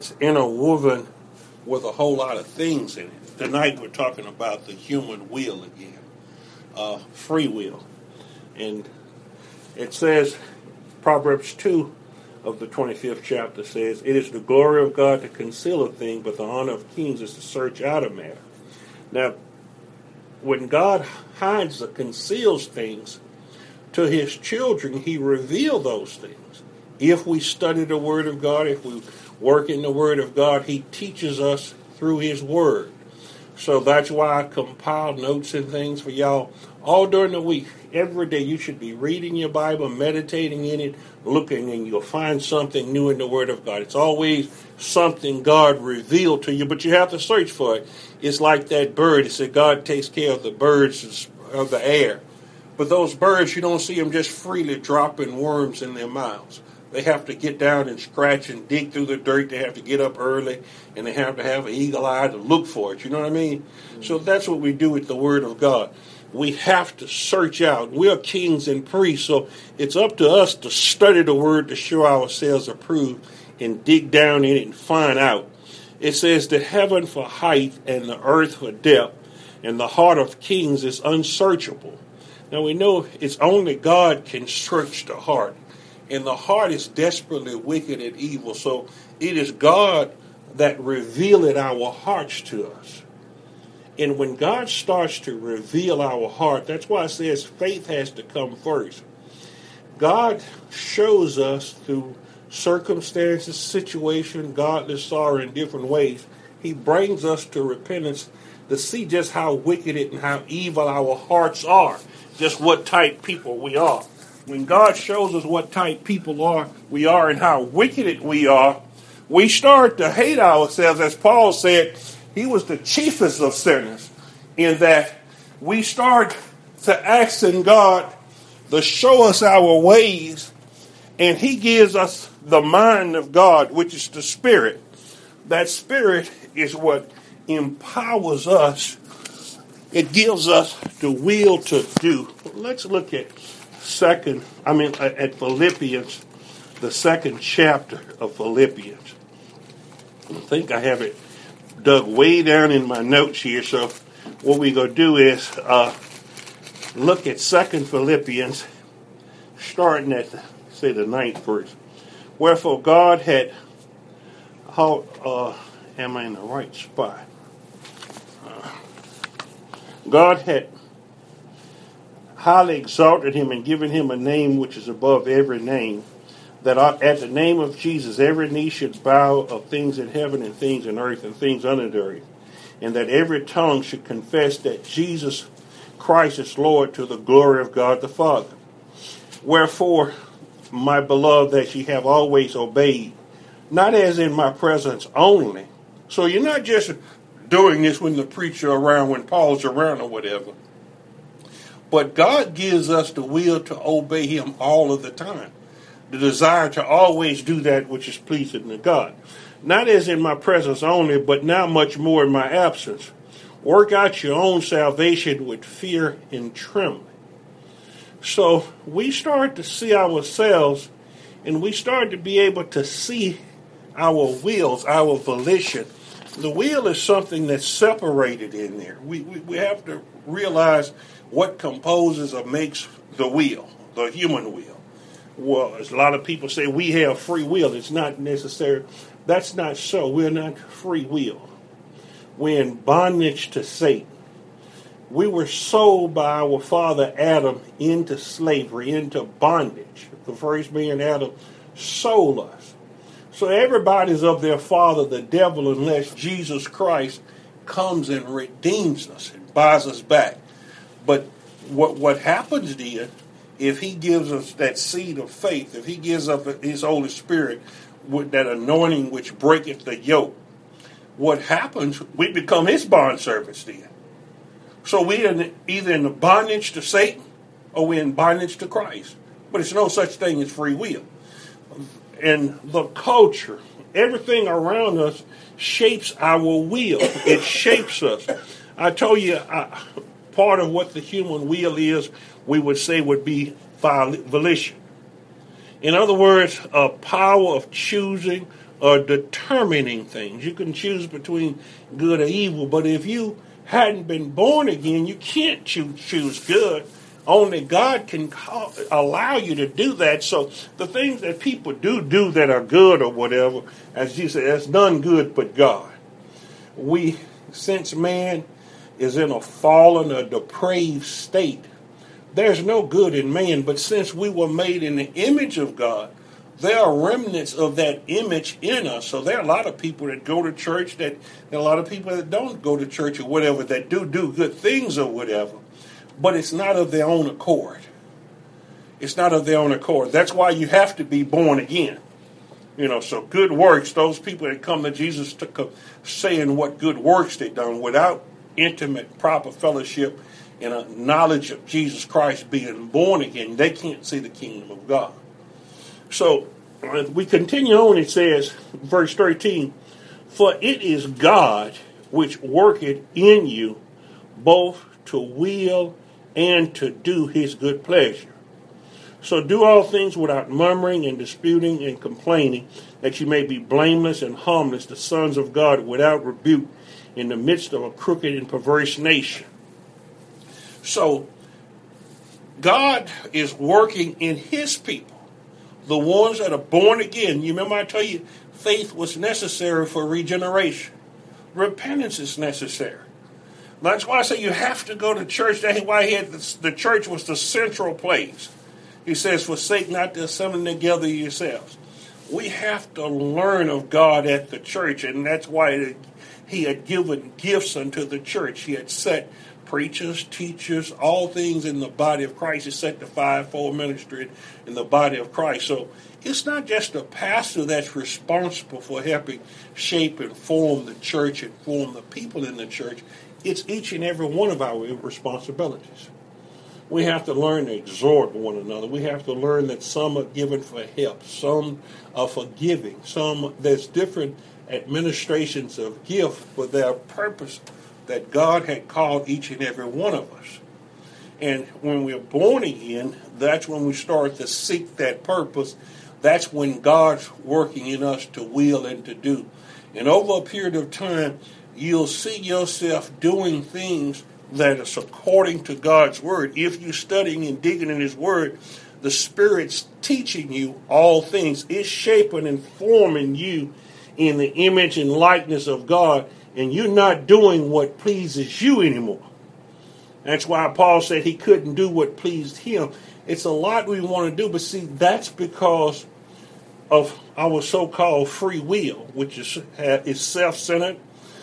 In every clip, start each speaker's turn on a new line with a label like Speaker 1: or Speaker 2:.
Speaker 1: It's interwoven with a whole lot of things in it. Tonight we're talking about the human will again, free will. And it says, Proverbs 2 of the 25th chapter says, "It is the glory of God to conceal a thing, but the honor of kings is to search out a matter." Now, when God hides or conceals things to his children, he reveals those things. If we study the Word of God, if we work in the Word of God, he teaches us through his Word. So that's why I compile notes and things for y'all all during the week. Every day you should be reading your Bible, meditating in it, looking, and you'll find something new in the Word of God. It's always something God revealed to you, but you have to search for it. It's like that bird. It said God takes care of the birds of the air. But those birds, you don't see them just freely dropping worms in their mouths. They have to get down and scratch and dig through the dirt. They have to get up early, and they have to have an eagle eye to look for it. You know what I mean? Mm-hmm. So that's what we do with the Word of God. We have to search out. We're kings and priests, so it's up to us to study the Word to show ourselves approved and dig down in it and find out. It says, "The heaven for height and the earth for depth, and the heart of kings is unsearchable." Now we know it's only God can search the heart. And the heart is desperately wicked and evil. So it is God that revealed our hearts to us. And when God starts to reveal our heart, that's why it says faith has to come first. God shows us through circumstances, situation, godly sorrow in different ways. He brings us to repentance to see just how wicked and how evil our hearts are. Just what type people we are. When God shows us what type people we are and how wicked we are, we start to hate ourselves. As Paul said, he was the chiefest of sinners, in that we start to ask in God to show us our ways, and he gives us the mind of God, which is the Spirit. That Spirit is what empowers us. It gives us the will to do. Let's look at at Philippians, the second chapter of Philippians. I think I have it dug way down in my notes here. So what we're going to do is look at 2 Philippians, starting at, the 9th verse. "Wherefore God had, am I in the right spot? God had highly exalted him and given him a name which is above every name, that at the name of Jesus every knee should bow, of things in heaven and things in earth and things under the earth, and that every tongue should confess that Jesus Christ is Lord, to the glory of God the Father. Wherefore, my beloved, that ye have always obeyed, not as in my presence only." So you're not just doing this when the preacher around, when Paul's around or whatever. But God gives us the will to obey him all of the time. The desire to always do that which is pleasing to God. Not as in my presence only, but now much more in my absence. Work out your own salvation with fear and trembling. So we start to see ourselves, and we start to be able to see our wills, our volition. The will is something that's separated in there. We have to realize what composes or makes the will, the human will. Well, as a lot of people say, we have free will. It's not necessary. That's not so. We're not free will. We're in bondage to Satan. We were sold by our father Adam into slavery, into bondage. The first man, Adam, sold us. So everybody's of their father, the devil, unless Jesus Christ comes and redeems us and buys us back. But what happens then, if he gives us that seed of faith, if he gives us his Holy Spirit with that anointing which breaketh the yoke, what happens, we become his bondservants then. So we're either in the bondage to Satan or we're in bondage to Christ. But it's no such thing as free will. And the culture, everything around us shapes our will. It shapes us. I told you, part of what the human will is, we would say would be volition. In other words, a power of choosing, determining things. You can choose between good or evil, but if you hadn't been born again, you can't choose good. Only God can allow you to do that. So the things that people do that are good or whatever, as Jesus said, that's none good but God. Since man is in a fallen or depraved state, there's no good in man. But since we were made in the image of God, there are remnants of that image in us. So there are a lot of people that go to church, there are a lot of people that don't go to church or whatever, that do good things or whatever. But it's not of their own accord. It's not of their own accord. That's why you have to be born again. So good works, those people that come to Jesus saying what good works they've done without intimate, proper fellowship and a knowledge of Jesus Christ being born again, they can't see the kingdom of God. So we continue on, it says, verse 13, for it is God which worketh in you both to will and to do his good pleasure. So do all things without murmuring and disputing and complaining, that you may be blameless and harmless, the sons of God without rebuke, in the midst of a crooked and perverse nation. So God is working in his people, the ones that are born again. You remember I tell you, faith was necessary for regeneration. Repentance is necessary. That's why I say you have to go to church. That's why the church was the central place. He says, forsake not the assembling together yourselves. We have to learn of God at the church, and that's why he had given gifts unto the church. He had set preachers, teachers, all things in the body of Christ. He set the fivefold ministry in the body of Christ. So it's not just the pastor that's responsible for helping shape and form the church and form the people in the church. It's each and every one of our responsibilities. We have to learn to exhort one another. We have to learn that some are given for help, some are for giving, there's different administrations of gift for their purpose that God had called each and every one of us. And when we're born again, that's when we start to seek that purpose. That's when God's working in us to will and to do. And over a period of time, you'll see yourself doing things that is according to God's word. If you're studying and digging in his word, the Spirit's teaching you all things. It's shaping and forming you in the image and likeness of God, and you're not doing what pleases you anymore. That's why Paul said he couldn't do what pleased him. It's a lot we want to do, but see, that's because of our so-called free will, which is self-centered.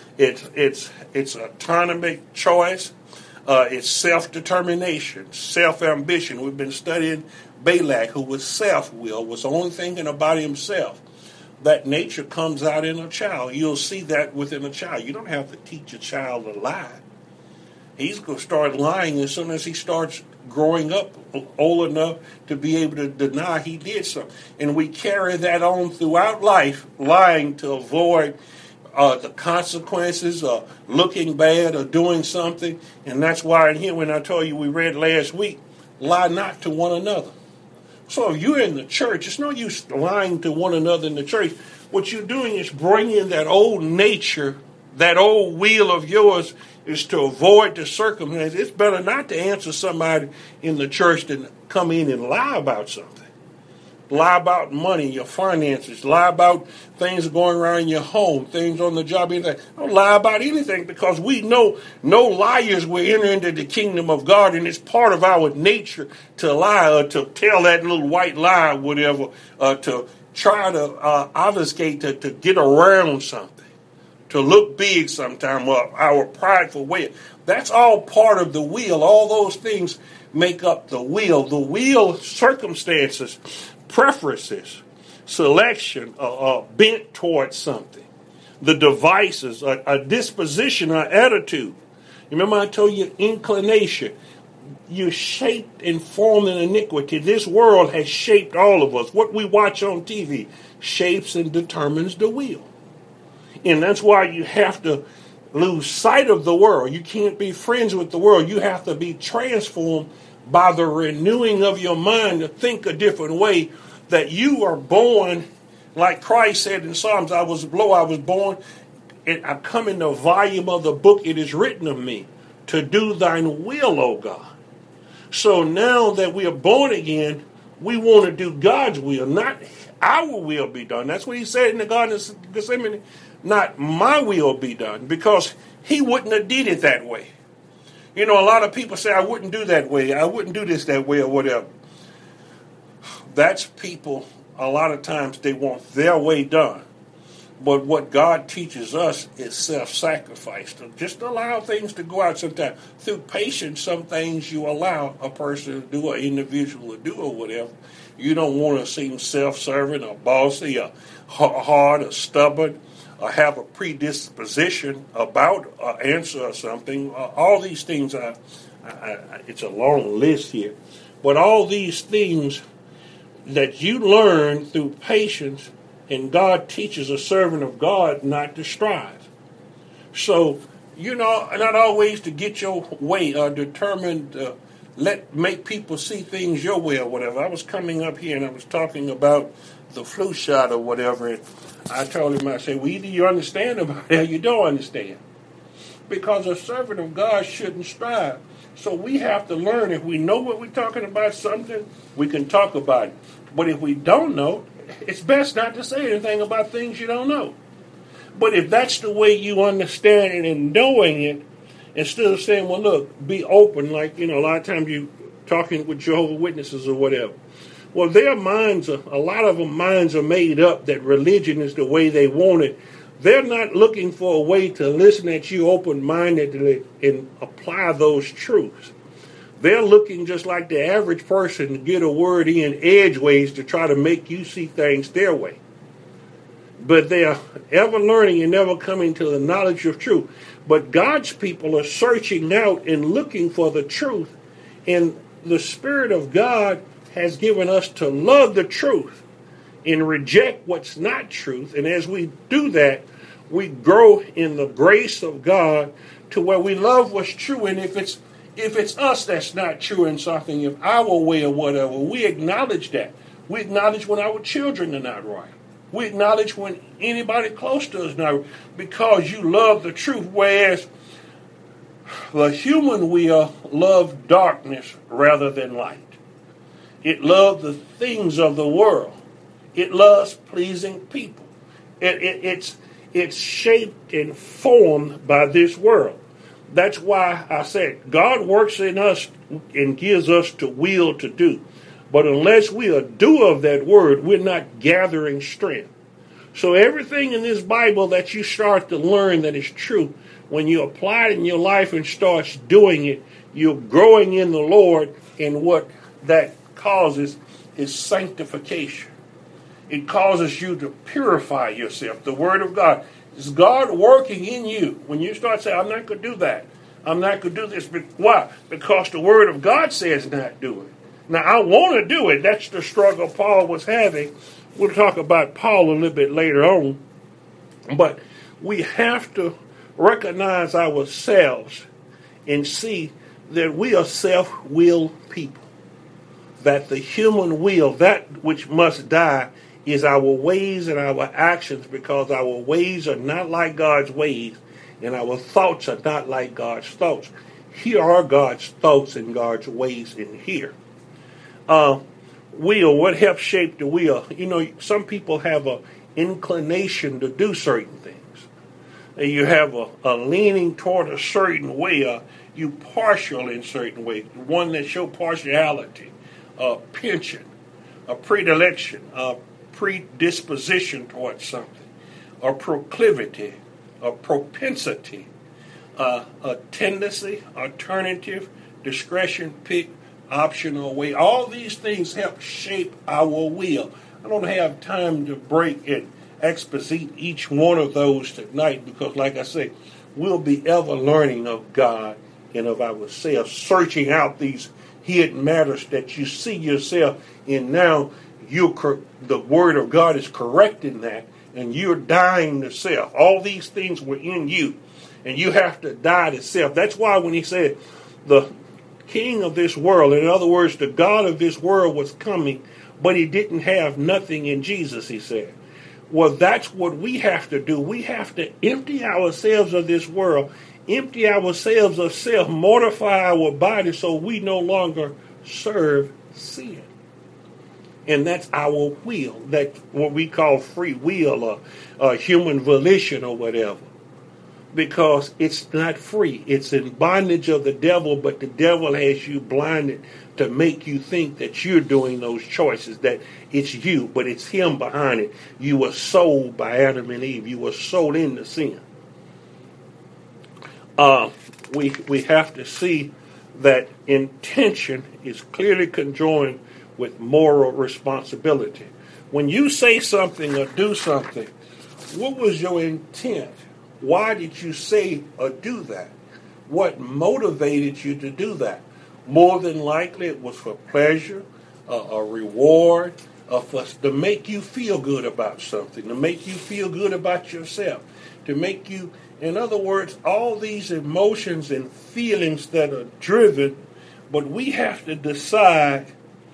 Speaker 1: It's autonomy choice. It's self-determination, self-ambition. We've been studying Balak, who was self-will, was only thinking about himself. That nature comes out in a child. You'll see that within a child. You don't have to teach a child to lie. He's going to start lying as soon as he starts growing up old enough to be able to deny he did something. And we carry that on throughout life, lying to avoid the consequences of looking bad or doing something. And that's why in here, when I told you we read last week, lie not to one another. So if you're in the church, it's no use lying to one another in the church. What you're doing is bringing that old nature, that old will of yours, is to avoid the circumstances. It's better not to answer somebody in the church than come in and lie about something. Lie about money, your finances. Lie about things going around in your home, things on the job, anything. Don't lie about anything, because we know no liars will enter into the kingdom of God, and it's part of our nature to lie or to tell that little white lie or whatever, to try to obfuscate, to get around something, to look big sometime, our prideful way. That's all part of the will. All those things make up the will. The will, circumstances, preferences, selection, bent towards something. The devices, a disposition, an attitude. Remember I told you inclination. You're shaped and formed in iniquity. This world has shaped all of us. What we watch on TV shapes and determines the will. And that's why you have to lose sight of the world. You can't be friends with the world. You have to be transformed by the renewing of your mind to think a different way, that you are born Like Christ said in Psalms, I was born, and I come in the volume of the book, it is written of me, to do thine will, O God. So now that we are born again, we want to do God's will, not our will be done. That's what he said in the Garden of Gethsemane, not my will be done, because he wouldn't have did it that way. You know, a lot of people say, I wouldn't do that way, I wouldn't do this that way, or whatever. That's people, a lot of times they want their way done. But what God teaches us is self-sacrifice. To just allow things to go out sometimes. Through patience, some things you allow a person to do, or an individual to do, or whatever. You don't want to seem self-serving or bossy or hard or stubborn or have a predisposition about an answer or something. All these things, it's a long list here. But all these things that you learn through patience, and God teaches a servant of God not to strive. So, you know, not always to get your way or determined to make people see things your way or whatever. I was coming up here and I was talking about the flu shot or whatever, and I told him, I said, well, either you understand about it or you don't understand. Because a servant of God shouldn't strive. So we have to learn. If we know what we're talking about something, we can talk about it. But if we don't know, it's best not to say anything about things you don't know. But if that's the way you understand it and knowing it, instead of saying, well, look, be open, like, you know, a lot of times you talking with Jehovah's Witnesses or whatever. Well, their minds, a lot of them minds are made up that religion is the way they want it. They're not looking for a way to listen at you open-mindedly and apply those truths. They're looking just like the average person to get a word in edgeways to try to make you see things their way. But they're ever learning and never coming to the knowledge of truth. But God's people are searching out and looking for the truth. And the Spirit of God has given us to love the truth and reject what's not truth. And as we do that, we grow in the grace of God to where we love what's true. And if it's us that's not true in something, if our way or whatever, we acknowledge that. We acknowledge when our children are not right. We acknowledge when anybody close to us is not right, because you love the truth. Whereas the human will love darkness rather than light. It loves the things of the world. It loves pleasing people. It's shaped and formed by this world. That's why I said God works in us and gives us the will to do. But unless we are doer of that word, we're not gathering strength. So everything in this Bible that you start to learn that is true, when you apply it in your life and starts doing it, you're growing in the Lord, and what that causes is sanctification. It causes you to purify yourself. The Word of God. Is God working in you? When you start saying, I'm not going to do that. I'm not going to do this. Why? Because the Word of God says not do it. Now, I want to do it. That's the struggle Paul was having. We'll talk about Paul a little bit later on. But we have to recognize ourselves and see that we are self-willed people. That the human will, that which must die, is our ways and our actions, because our ways are not like God's ways and our thoughts are not like God's thoughts. Here are God's thoughts and God's ways in here. Will, what helps shape the will? You know, some people have an inclination to do certain things. And you have a leaning toward a certain way, you partial in certain ways, one that show partiality, penchant, a predilection, predisposition towards something, or proclivity, or propensity, a tendency, alternative, discretion, pick, optional way. All these things help shape our will. I don't have time to break and exposit each one of those tonight, because like I say, we'll be ever learning of God and of ourselves, searching out these hidden matters that you see yourself in now. The Word of God is correcting that, and you're dying to self. All these things were in you, and you have to die to self. That's why when he said the king of this world, in other words, the God of this world was coming, but he didn't have nothing in Jesus, he said. Well, that's what we have to do. We have to empty ourselves of this world, empty ourselves of self, mortify our body so we no longer serve sin. And that's our will. That's what we call free will or human volition or whatever. Because it's not free. It's in bondage of the devil, but the devil has you blinded to make you think that you're doing those choices, that it's you, but it's him behind it. You were sold by Adam and Eve. You were sold into sin. We have to see that intention is clearly conjoined with moral responsibility. When you say something or do something, what was your intent? Why did you say or do that? What motivated you to do that? More than likely it was for pleasure, a reward, to make you feel good about something, to make you feel good about yourself, to make you, in other words, all these emotions and feelings that are driven, but we have to decide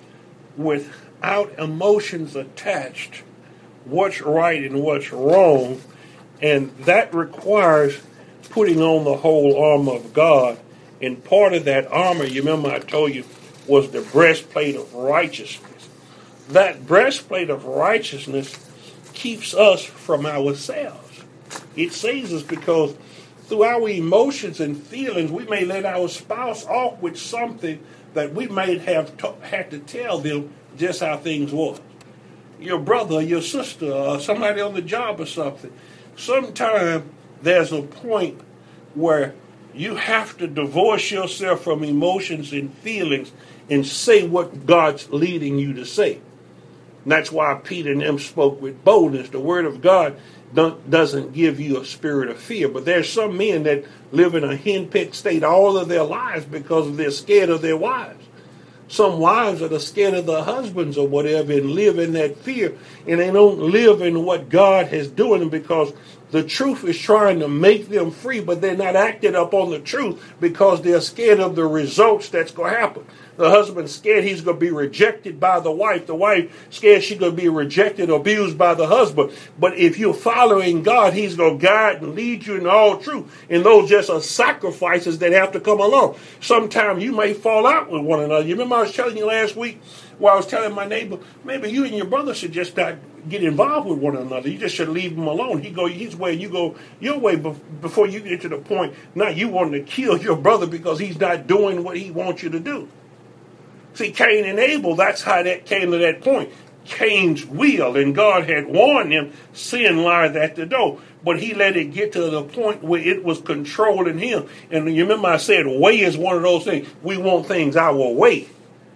Speaker 1: without emotions attached what's right and what's wrong, and that requires putting on the whole armor of God. And part of that armor, you remember I told you, was the breastplate of righteousness. That breastplate of righteousness keeps us from ourselves. It saves us because through our emotions and feelings, we may let our spouse off with something that we may have had to tell them just how things were. Your brother, your sister, or somebody on the job or something. Sometimes there's a point where you have to divorce yourself from emotions and feelings and say what God's leading you to say. And that's why Peter and them spoke with boldness. The word of God doesn't give you a spirit of fear. But there's some men that live in a henpecked state all of their lives because they're scared of their wives. Some wives are scared of their husbands or whatever and live in that fear. And they don't live in what God has doing because the truth is trying to make them free, but they're not acting up on the truth because they're scared of the results that's going to happen. The husband's scared he's going to be rejected by the wife. The wife scared she's going to be rejected, abused by the husband. But if you're following God, he's going to guide and lead you in all truth. And those just are sacrifices that have to come along. Sometimes you may fall out with one another. You remember I was telling you last week where I was telling my neighbor, maybe you and your brother should just not get involved with one another. You just should leave him alone. He go his way, you go your way before you get to the point, now you want to kill your brother because he's not doing what he wants you to do. See, Cain and Abel, that's how that came to that point. Cain's will, and God had warned him, sin lies at the door. But he let it get to the point where it was controlling him. And you remember I said, way is one of those things. We want things our way.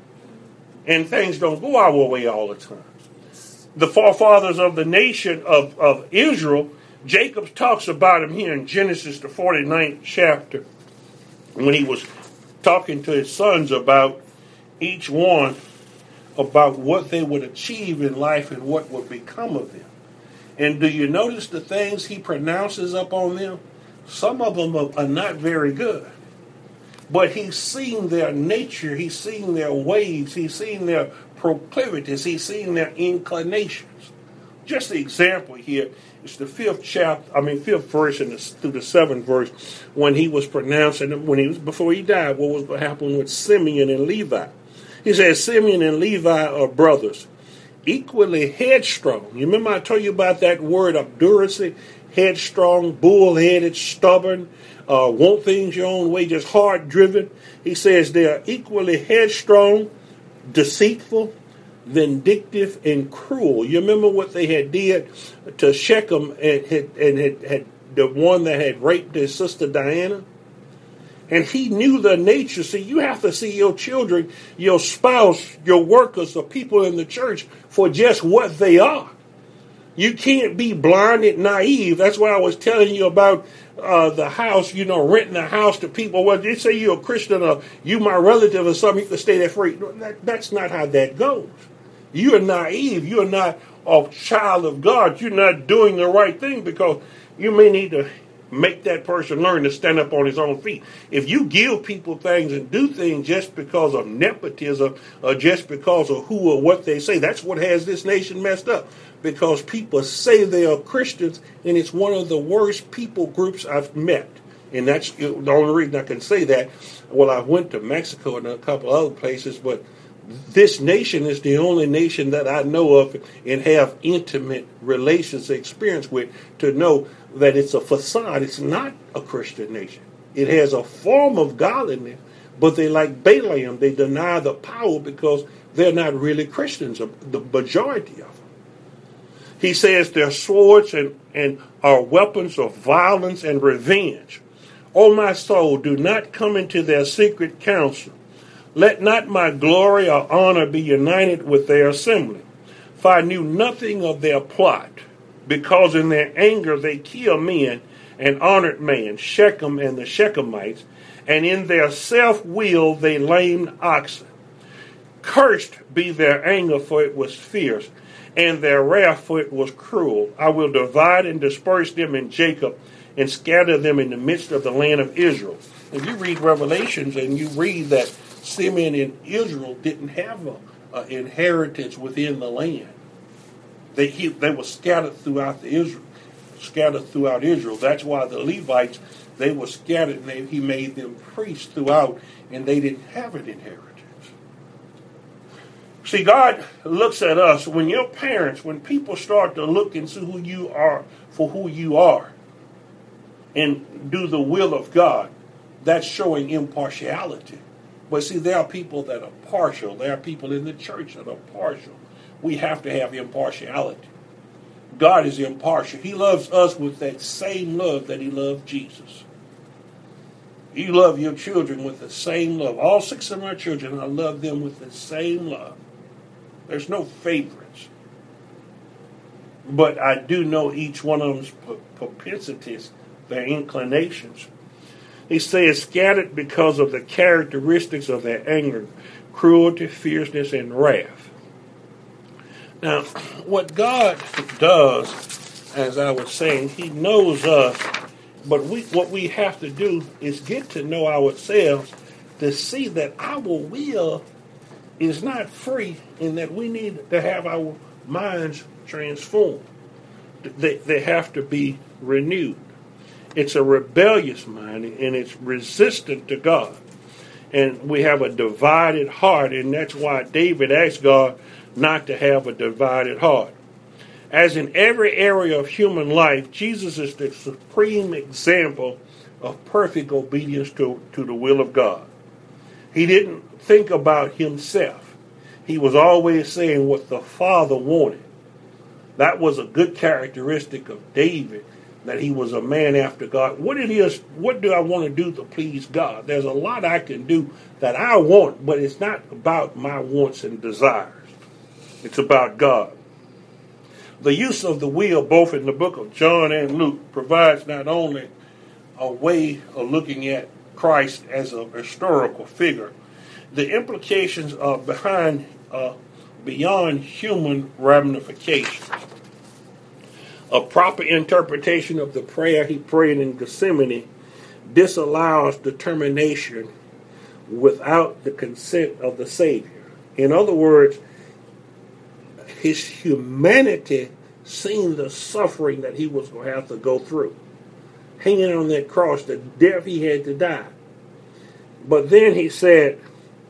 Speaker 1: And things don't go our way all the time. The forefathers of the nation of Israel, Jacob talks about him here in Genesis, the 49th chapter, when he was talking to his sons about each one, about what they would achieve in life and what would become of them. And do you notice the things he pronounces up on them? Some of them are not very good. But he's seen their nature, he's seen their ways, he's seen their proclivities, he's seen their inclinations. Just the example here is the fifth verse through the seventh verse, when he was pronouncing, before he died, what was going to happen with Simeon and Levi. He says, Simeon and Levi are brothers, equally headstrong. You remember I told you about that word obduracy, headstrong, bull-headed, stubborn, want things your own way, just hard-driven. He says they are equally headstrong, deceitful, vindictive, and cruel. You remember what they had did to Shechem and had the one that had raped his sister Diana? And he knew their nature. See, you have to see your children, your spouse, your workers, or people in the church for just what they are. You can't be blinded, naive. That's why I was telling you about the house, renting a house to people. Well, they say you're a Christian or you my relative or something, you can stay there free. That's not how that goes. You're naive. You're not a child of God. You're not doing the right thing because you may need to make that person learn to stand up on his own feet. If you give people things and do things just because of nepotism or just because of who or what they say, that's what has this nation messed up. Because people say they are Christians, and it's one of the worst people groups I've met. And that's the only reason I can say that. Well, I went to Mexico and a couple other places, but this nation is the only nation that I know of and have intimate relations experience with to know that it's a facade. It's not a Christian nation. It has a form of godliness, but they like Balaam. They deny the power because they're not really Christians, the majority of them. He says their swords and are weapons of violence and revenge. O my soul, do not come into their secret council. Let not my glory or honor be united with their assembly. For I knew nothing of their plot, because in their anger they kill men and honored man, Shechem and the Shechemites, and in their self-will they lamed oxen. Cursed be their anger, for it was fierce, and their wrath, for it was cruel. I will divide and disperse them in Jacob, and scatter them in the midst of the land of Israel. If you read Revelations and you read that Simeon and Israel didn't have an inheritance within the land. They were scattered throughout Israel. That's why the Levites, they were scattered, and he made them priests throughout, and they didn't have an inheritance. See, God looks at us when your parents, when people start to look and see who you are for who you are, and do the will of God, that's showing impartiality. But see, there are people that are partial. There are people in the church that are partial. We have to have impartiality. God is impartial. He loves us with that same love that he loved Jesus. You love your children with the same love. All 6 of my children, I love them with the same love. There's no favorites. But I do know each one of them's propensities, their inclinations. He says, scattered because of the characteristics of their anger, cruelty, fierceness, and wrath. Now, what God does, as I was saying, he knows us, but what we have to do is get to know ourselves to see that our will is not free and that we need to have our minds transformed. They have to be renewed. It's a rebellious mind, and it's resistant to God. And we have a divided heart, and that's why David asked God not to have a divided heart. As in every area of human life, Jesus is the supreme example of perfect obedience to the will of God. He didn't think about himself. He was always saying what the Father wanted. That was a good characteristic of David, that he was a man after God. What do I want to do to please God? There's a lot I can do that I want, but it's not about my wants and desires. It's about God. The use of the will, both in the book of John and Luke, provides not only a way of looking at Christ as a historical figure, the implications are beyond human ramifications. A proper interpretation of the prayer he prayed in Gethsemane disallows determination without the consent of the Savior. In other words, his humanity seen the suffering that he was going to have to go through. Hanging on that cross, the death he had to die. But then he said,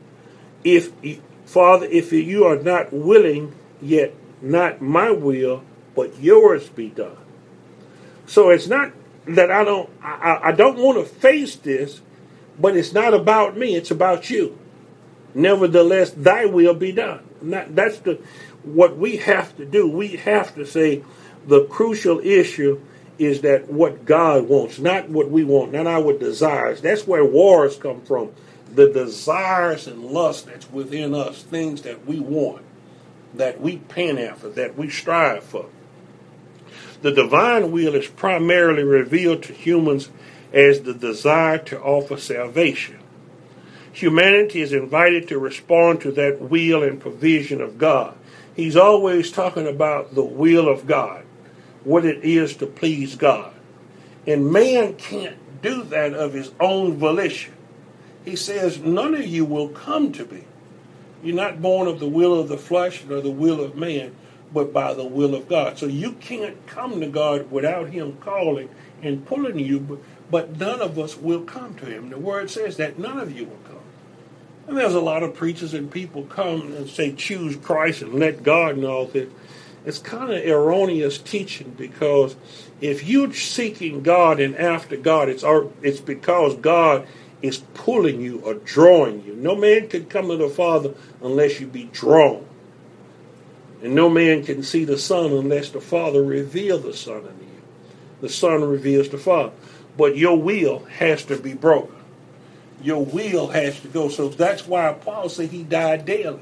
Speaker 1: Father, if you are not willing, yet not my will, but yours be done. So it's not that I don't want to face this, but it's not about me, it's about you. Nevertheless, thy will be done. That's what we have to do. We have to say the crucial issue is that what God wants, not what we want, not our desires. That's where wars come from. The desires and lust that's within us, things that we want, that we pan after, that we strive for. The divine will is primarily revealed to humans as the desire to offer salvation. Humanity is invited to respond to that will and provision of God. He's always talking about the will of God, what it is to please God. And man can't do that of his own volition. He says, none of you will come to me. You're not born of the will of the flesh nor the will of man, but by the will of God. So you can't come to God without him calling and pulling you, but none of us will come to him. The word says that none of you will come. And there's a lot of preachers and people come and say, choose Christ and let God and all that. It's kind of erroneous teaching, because if you're seeking God and after God, it's because God is pulling you or drawing you. No man can come to the Father unless you be drawn. And no man can see the Son unless the Father reveal the Son unto you. The Son reveals the Father. But your will has to be broken. Your will has to go. So that's why Paul said he died daily.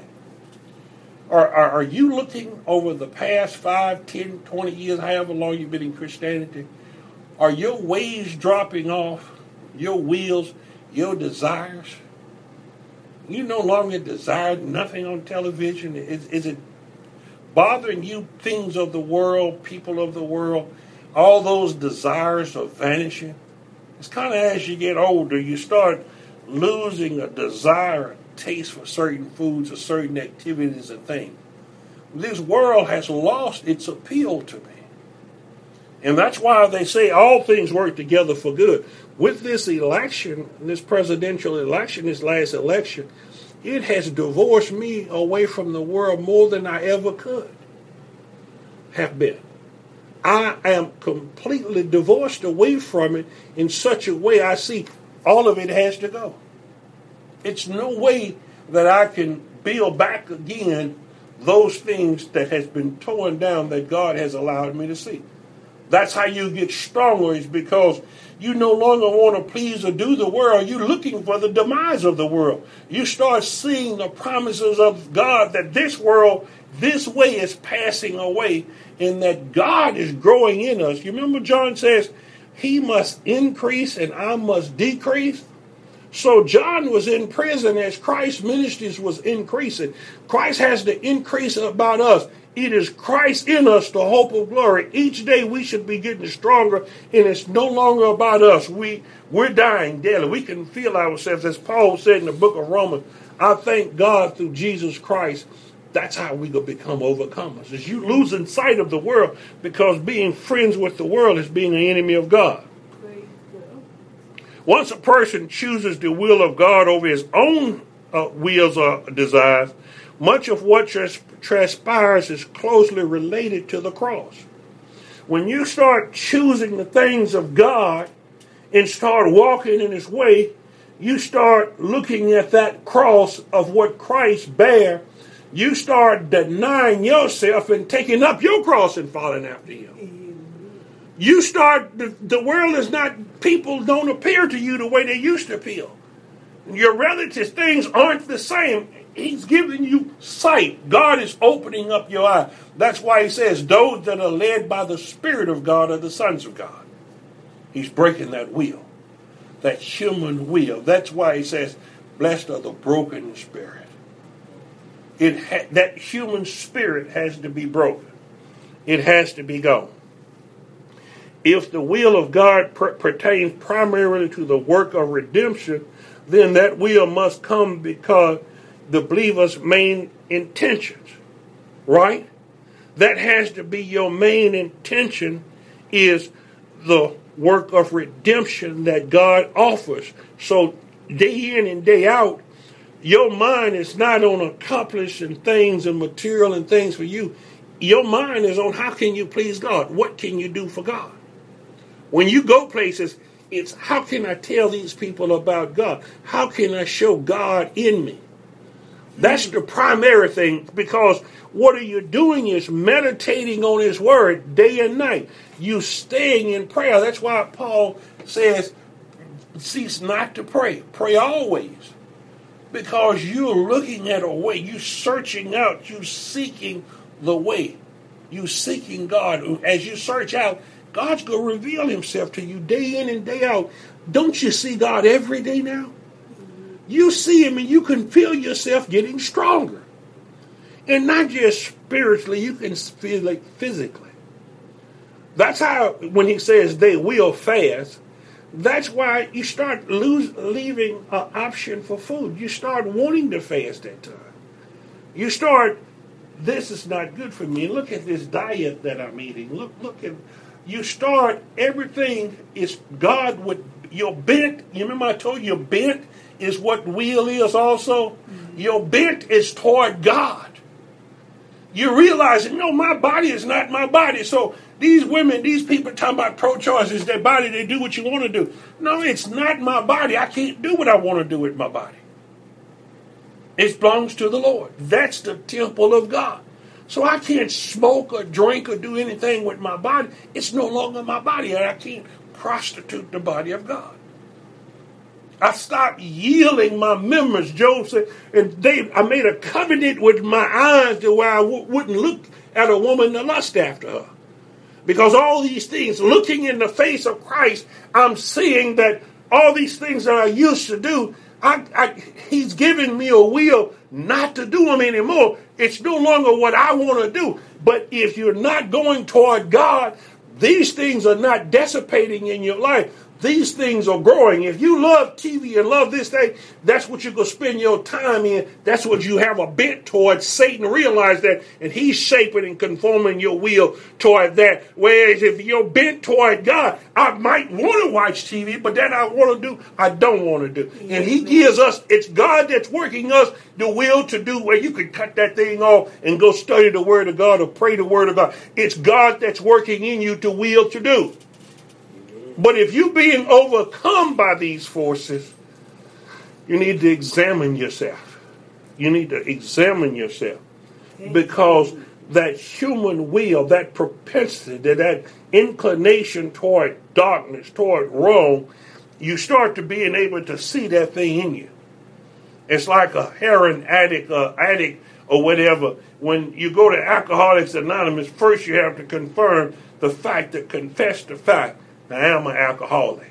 Speaker 1: Are you looking over the past 5, 10, 20 years, however long you've been in Christianity? Are your ways dropping off? Your wills, your desires? You no longer desire nothing on television? Is it bothering you, things of the world, people of the world? All those desires are vanishing. It's kind of as you get older, you start losing a desire, a taste for certain foods or certain activities and things. This world has lost its appeal to me. And that's why they say all things work together for good. With this election, this presidential election, this last election, it has divorced me away from the world more than I ever could have been. I am completely divorced away from it in such a way I see all of it has to go. It's no way that I can build back again those things that has been torn down that God has allowed me to see. That's how you get stronger, is because you no longer want to please or do the world. You're looking for the demise of the world. You start seeing the promises of God that this world, this way is passing away, and that God is growing in us. You remember John says, he must increase and I must decrease. So John was in prison as Christ's ministries was increasing. Christ has to increase about us. It is Christ in us, the hope of glory. Each day we should be getting stronger, and it's no longer about us. We're dying daily. We can feel ourselves, as Paul said in the book of Romans, I thank God through Jesus Christ. That's how we will become overcomers. Is you losing sight of the world, because being friends with the world is being an enemy of God. Once a person chooses the will of God over his own wills or desires, much of what transpires is closely related to the cross. When you start choosing the things of God and start walking in his way, you start looking at that cross of what Christ bare. You start denying yourself and taking up your cross and following after him. You start, the world is not, people don't appear to you the way they used to appear. Your relatives, things aren't the same. He's giving you sight. God is opening up your eye. That's why he says, those that are led by the Spirit of God are the sons of God. He's breaking that will, that human will. That's why he says, blessed are the broken in spirit. That human spirit has to be broken. It has to be gone. If the will of God pertains primarily to the work of redemption, then that will must come because the believer's main intentions, right? That has to be your main intention, is the work of redemption that God offers. So day in and day out, your mind is not on accomplishing things and material and things for you. Your mind is on how can you please God? What can you do for God? When you go places, it's how can I tell these people about God? How can I show God in me? That's the primary thing, because what are you doing is meditating on his word day and night. You staying in prayer. That's why Paul says, cease not to pray. Pray always. Because you're looking at a way. You're searching out. You're seeking the way. You're seeking God. As you search out, God's going to reveal himself to you day in and day out. Don't you see God every day now? You see him and you can feel yourself getting stronger. And not just spiritually, you can feel like physically. That's how, when he says they will fast, that's why you start leaving an option for food. You start wanting to fast that time. You start, this is not good for me. Look at this diet that I'm eating. Look at, you start, everything is God would, your bent, you remember I told you your bent is what will is also? Mm-hmm. Your bent is toward God. You realize, no, my body is not my body. So these women, these people talking about pro-choice is their body. They do what you want to do. No, it's not my body. I can't do what I want to do with my body. It belongs to the Lord. That's the temple of God. So I can't smoke or drink or do anything with my body. It's no longer my body, and I can't prostitute the body of God. I stopped yielding my members, Job said, and I made a covenant with my eyes to where I wouldn't look at a woman to lust after her. Because all these things, looking in the face of Christ, I'm seeing that all these things that I used to do, he's giving me a will not to do them anymore. It's no longer what I want to do. But if you're not going toward God, these things are not dissipating in your life. These things are growing. If you love TV and love this thing, that's what you're going to spend your time in. That's what you have a bent towards. Satan realize that, and he's shaping and conforming your will toward that. Whereas if you're bent toward God, I might want to watch TV, but that I don't want to do. And he gives us, it's God that's working us the will to do, where you can cut that thing off and go study the Word of God or pray the Word of God. It's God that's working in you to will to do. But if you're being overcome by these forces, you need to examine yourself. You need to examine yourself. Because that human will, that propensity, that inclination toward darkness, toward wrong, you start to being able to see that thing in you. It's like a heroin addict or whatever. When you go to Alcoholics Anonymous, first you have to confirm the fact, to confess the fact. I am an alcoholic.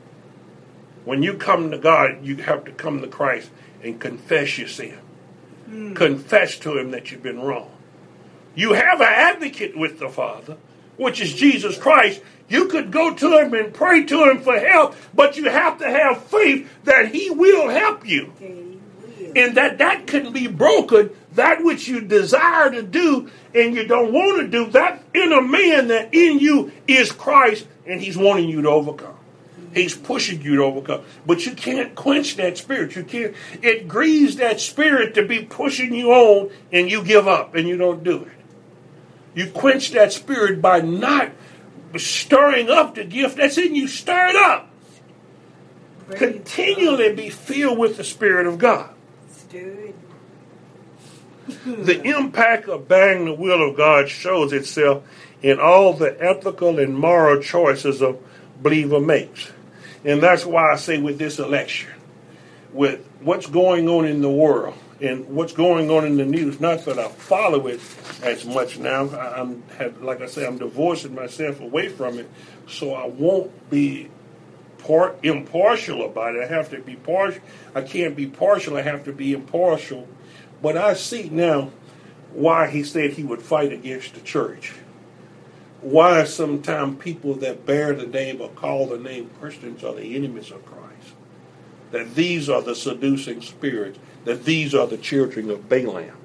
Speaker 1: When you come to God, you have to come to Christ and confess your sin. Confess to him that you've been wrong. You have an advocate with the Father, which is Jesus Christ. You could go to him and pray to him for help, but you have to have faith that he will help you. And that can be broken. That which you desire to do and you don't want to do, that inner man that in you is Christ, and he's wanting you to overcome. He's pushing you to overcome. But you can't quench that spirit. You can't. It grieves that spirit to be pushing you on, and you give up and you don't do it. You quench that spirit by not stirring up the gift that's in you. Stir it up. Continually be filled with the Spirit of God. The impact of obeying the will of God shows itself in all the ethical and moral choices a believer makes. And that's why I say with this election, with what's going on in the world and what's going on in the news, not that I follow it as much now. Like I say, I'm divorcing myself away from it, so I won't be impartial about it. I have to be partial. I can't be partial. I have to be impartial. But I see now why he said he would fight against the church. Why sometimes people that bear the name or call the name Christians are the enemies of Christ. That these are the seducing spirits. That these are the children of Balaam.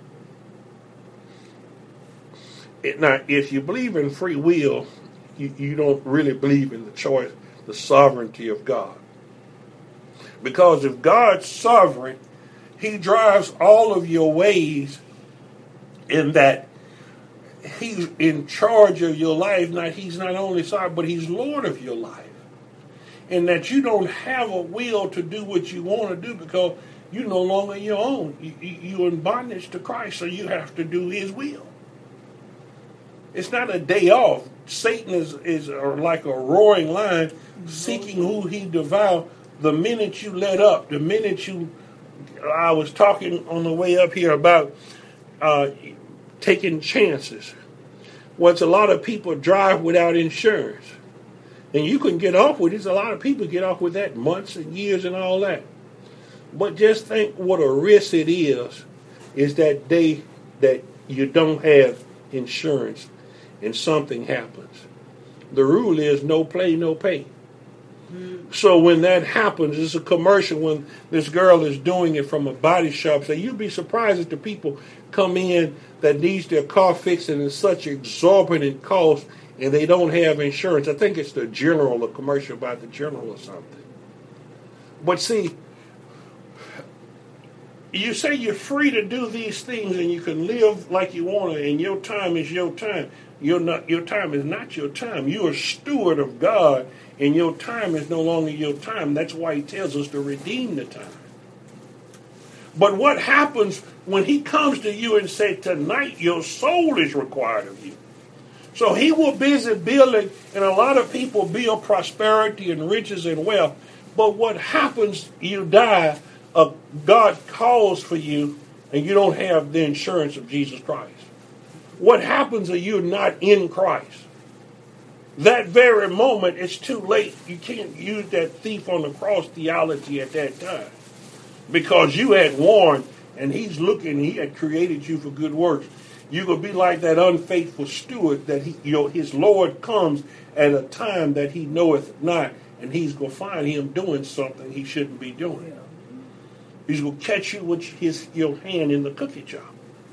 Speaker 1: Now, if you believe in free will, you don't really believe in the choice, the sovereignty of God. Because if God's sovereign, he drives all of your ways in that he's in charge of your life. He's not only sovereign, but he's Lord of your life. And that you don't have a will to do what you want to do because you're no longer your own. You're in bondage to Christ, so you have to do his will. It's not a day off. Satan is like a roaring lion seeking who he devour. The minute you let up, the minute I was talking on the way up here about taking chances. Once a lot of people drive without insurance. And you can get off with it. A lot of people get off with that months and years and all that. But just think what a risk it is that day that you don't have insurance and something happens. The rule is no play, no pay. So when that happens, it's a commercial when this girl is doing it from a body shop. So you'd be surprised if the people come in that needs their car fixed and it's such exorbitant cost and they don't have insurance. I think it's the General, a commercial about the General or something. But see, you say you're free to do these things and you can live like you want to, and your time is your time. Your time is not your time. You're a steward of God, and your time is no longer your time. That's why he tells us to redeem the time. But what happens when he comes to you and says, tonight your soul is required of you? So he will busy building, and a lot of people build prosperity and riches and wealth. But what happens, you die, God calls for you, and you don't have the insurance of Jesus Christ. What happens if you're not in Christ? That very moment, it's too late. You can't use that thief on the cross theology at that time. Because you had warned, and he's looking, he had created you for good works. You're going to be like that unfaithful steward that his Lord comes at a time that he knoweth not, and he's going to find him doing something he shouldn't be doing. He's going to catch you with your hand in the cookie jar.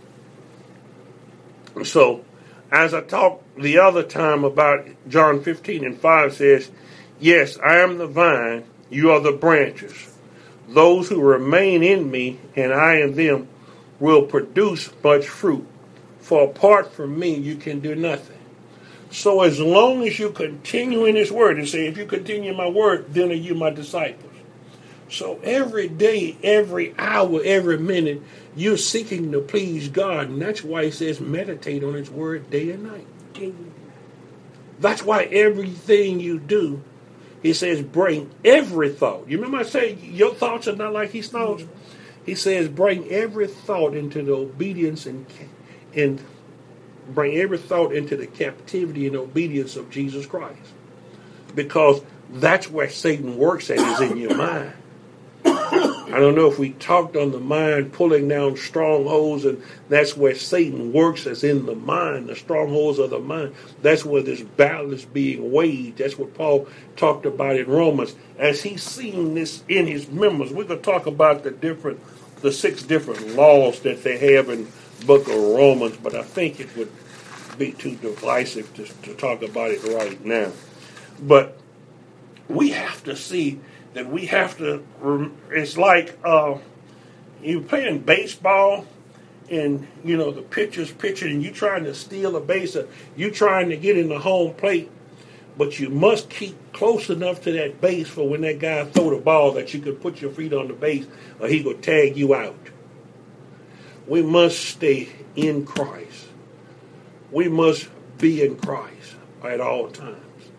Speaker 1: So, as I talked the other time about John 15:5 says, yes, I am the vine, you are the branches. Those who remain in me and I in them will produce much fruit. For apart from me, you can do nothing. So as long as you continue in his word, and say, if you continue in my word, then are you my disciples. So every day, every hour, every minute, you're seeking to please God. And that's why he says meditate on his word day and night. That's why everything you do, he says bring every thought. You remember I say your thoughts are not like his thoughts? He says bring every thought into the obedience and bring every thought into the captivity and obedience of Jesus Christ. Because that's where Satan works at, is in your mind. I don't know if we talked on the mind, pulling down strongholds, and that's where Satan works, as in the mind, the strongholds of the mind. That's where this battle is being waged. That's what Paul talked about in Romans. As he's seeing this in his members, we're going to talk about the 6 different laws that they have in the book of Romans, but I think it would be too divisive to talk about it right now. But we have to see that we have to, it's like you're playing baseball and, the pitcher's pitching and you're trying to steal a base, or you're trying to get in the home plate, but you must keep close enough to that base for when that guy throw the ball that you can put your feet on the base or he will tag you out. We must stay in Christ. We must be in Christ at all times.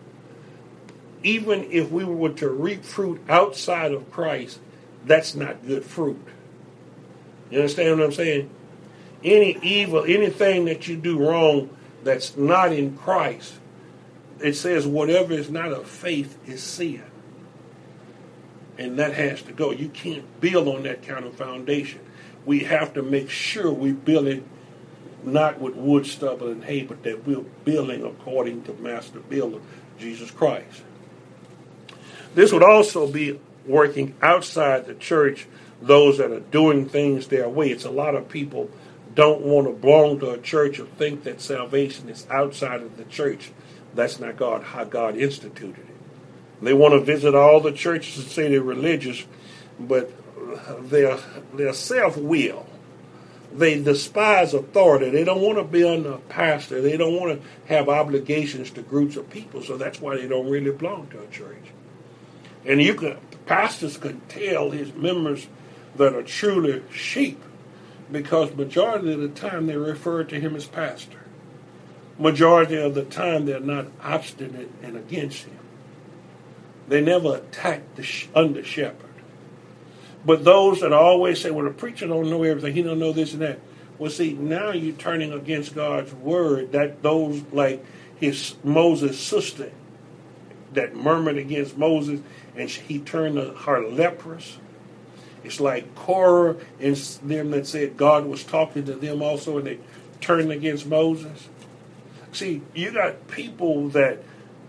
Speaker 1: Even if we were to reap fruit outside of Christ, that's not good fruit. You understand what I'm saying? Any evil, anything that you do wrong that's not in Christ, it says whatever is not of faith is sin. And that has to go. You can't build on that kind of foundation. We have to make sure we build it not with wood, stubble, and hay, but that we're building according to Master Builder, Jesus Christ. This would also be working outside the church, those that are doing things their way. It's a lot of people don't want to belong to a church or think that salvation is outside of the church. That's not how God instituted it. They want to visit all the churches and say they're religious, but they're self-will. They despise authority. They don't want to be under a pastor. They don't want to have obligations to groups of people, so that's why they don't really belong to a church. And pastors can tell his members that are truly sheep, because majority of the time they refer to him as pastor. Majority of the time they're not obstinate and against him. They never attack the under shepherd. But those that always say, well, the preacher don't know everything, he don't know this and that. Well, see, now you're turning against God's word. That those like Moses' sister that murmured against Moses, and he turned her leprous. It's like Korah and them that said God was talking to them also, and they turned against Moses. See, you got people that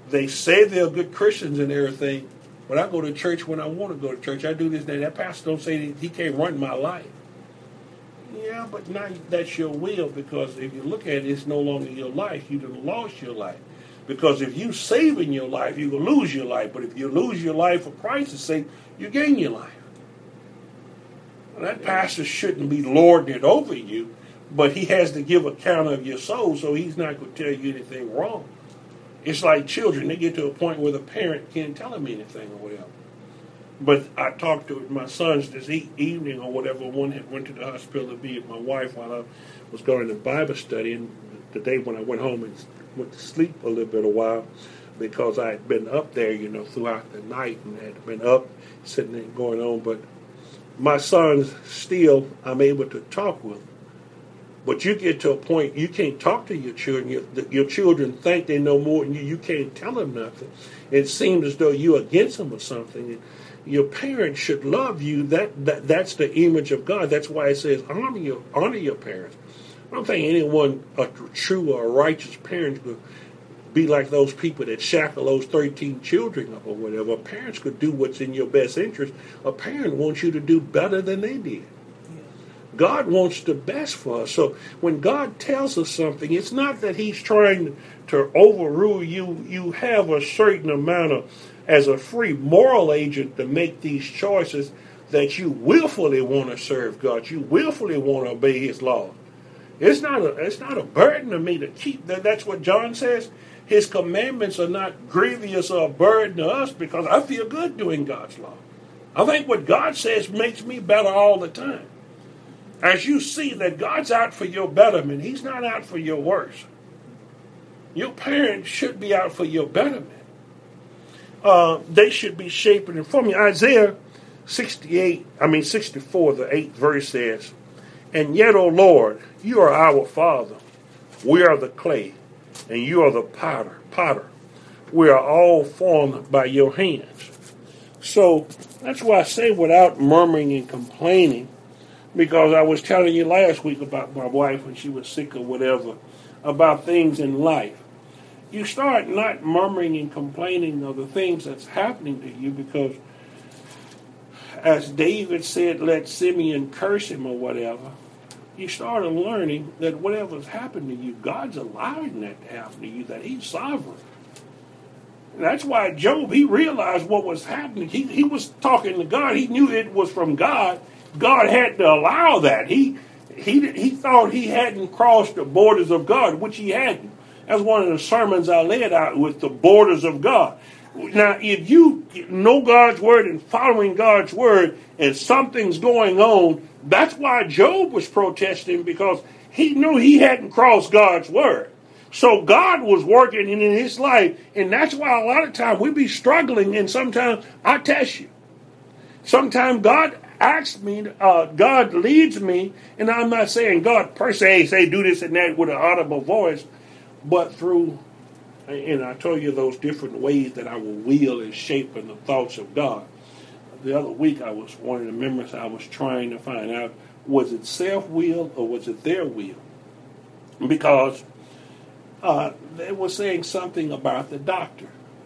Speaker 1: they say they're good Christians and everything, but I go to church when I want to go to church. I do this, that pastor don't say he can't run my life. Yeah, but now that's your will, because if you look at it, it's no longer your life. You done lost your life. Because if you saving your life, you will lose your life. But if you lose your life for Christ's sake, you gain your life. Well, that pastor shouldn't be lording it over you, but he has to give account of your soul, so he's not going to tell you anything wrong. It's like children. They get to a point where the parent can't tell them anything or whatever. But I talked to my sons this evening or whatever. One had went to the hospital to be with my wife while I was going to Bible study. And the day when I went home and went to sleep a little bit a while, because I had been up there, throughout the night and had been up, sitting there going on. But my sons, still, I'm able to talk with them. But you get to a point you can't talk to your children. Your children think they know more than you. You can't tell them nothing. It seems as though you're against them or something. Your parents should love you. That's the image of God. That's why it says honor your parents. I don't think anyone, a true or a righteous parent, could be like those people that shackle those 13 children up or whatever. Parents could do what's in your best interest. A parent wants you to do better than they did. God wants the best for us. So when God tells us something, it's not that he's trying to overrule you. You have a certain amount of, as a free moral agent, to make these choices that you willfully want to serve God. You willfully want to obey his law. It's not a burden to me to keep that. That's what John says. His commandments are not grievous or a burden to us, because I feel good doing God's law. I think what God says makes me better all the time. As you see that God's out for your betterment, he's not out for your worse. Your parents should be out for your betterment. They should be shaping it for me. Isaiah 64, the 8th verse says, "And yet, O Lord, you are our Father. We are the clay, and you are the potter. We are all formed by your hands." So that's why I say without murmuring and complaining, because I was telling you last week about my wife when she was sick or whatever, about things in life. You start not murmuring and complaining of the things that's happening to you, because as David said, let Simeon curse him or whatever, you started learning that whatever's happened to you, God's allowing that to happen to you, that he's sovereign. And that's why Job, he realized what was happening. He was talking to God. He knew it was from God. God had to allow that. He thought he hadn't crossed the borders of God, which he hadn't. That's one of the sermons I laid out, with the borders of God. Now, if you know God's word and following God's word and something's going on, that's why Job was protesting, because he knew he hadn't crossed God's word. So God was working in his life, and that's why a lot of times we be struggling, and sometimes I test you. Sometimes God asks me, God leads me, and I'm not saying God per se say do this and that with an audible voice, but through, and I told you those different ways that I will will and shape in the thoughts of God. The other week one of the members, I was trying to find out, was it self-will or was it their will? Because they were saying something about the doctor.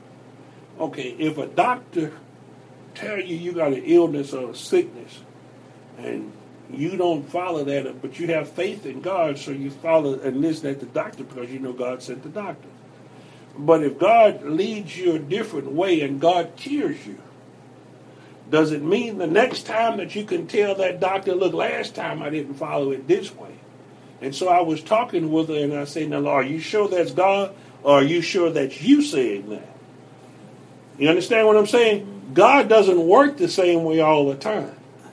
Speaker 1: Okay, if a doctor tell you got an illness or a sickness, and you don't follow that, but you have faith in God, so you follow and listen at the doctor because you know God sent the doctor. But if God leads you a different way and God cures you, does it mean the next time that you can tell that doctor, look, last time I didn't follow it this way? And so I was talking with her, and I said, now, are you sure that's God, or are you sure that's you saying that? You understand what I'm saying? God doesn't work the same way all the time.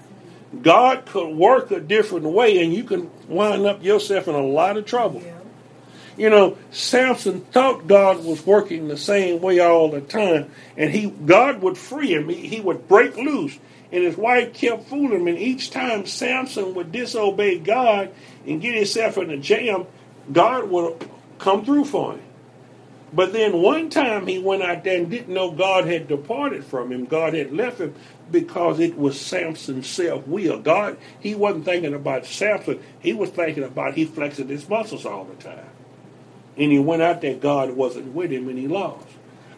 Speaker 1: God could work a different way, and you can wind up yourself in a lot of trouble. Yeah. You know, Samson thought God was working the same way all the time, and God would free him. He would break loose, and his wife kept fooling him. And each time Samson would disobey God and get himself in a jam, God would come through for him. But then one time he went out there and didn't know God had departed from him. God had left him because it was Samson's self-will. God, he wasn't thinking about Samson. He was thinking about he flexing his muscles all the time. And he went out there, God wasn't with him, and he lost.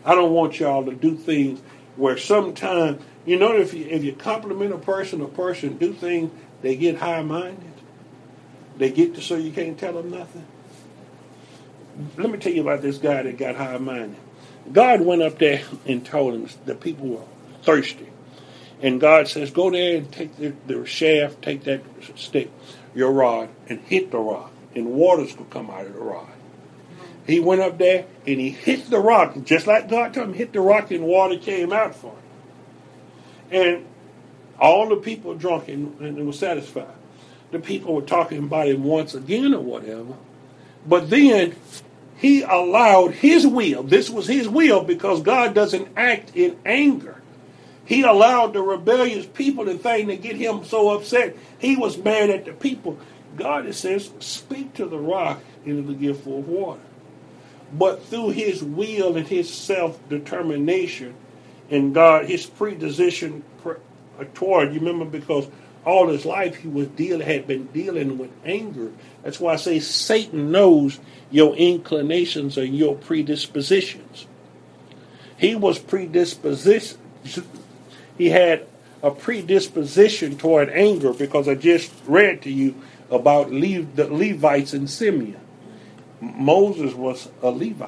Speaker 1: I don't want y'all to do things where sometimes, if you compliment a person do things, they get high-minded. They get to so you can't tell them nothing. Let me tell you about this guy that got high-minded. God went up there and told him the people were thirsty. And God says, go there and take the shaft, take that stick, your rod, and hit the rock. And waters could come out of the rod. He went up there and he hit the rock. Just like God told him, hit the rock and water came out for him. And all the people drunk and they were satisfied. The people were talking about him once again or whatever. But then he allowed his will. This was his will because God doesn't act in anger. He allowed the rebellious people to think to get him so upset. He was mad at the people. God, it says, speak to the rock and it will give forth water. But through his will and his self-determination and God, his predisposition toward, you remember, because all his life he had been dealing with anger. That's why I say Satan knows your inclinations and your predispositions. He was predisposed. He had a predisposition toward anger because I just read to you about the Levites in Simeon. Moses was a Levite.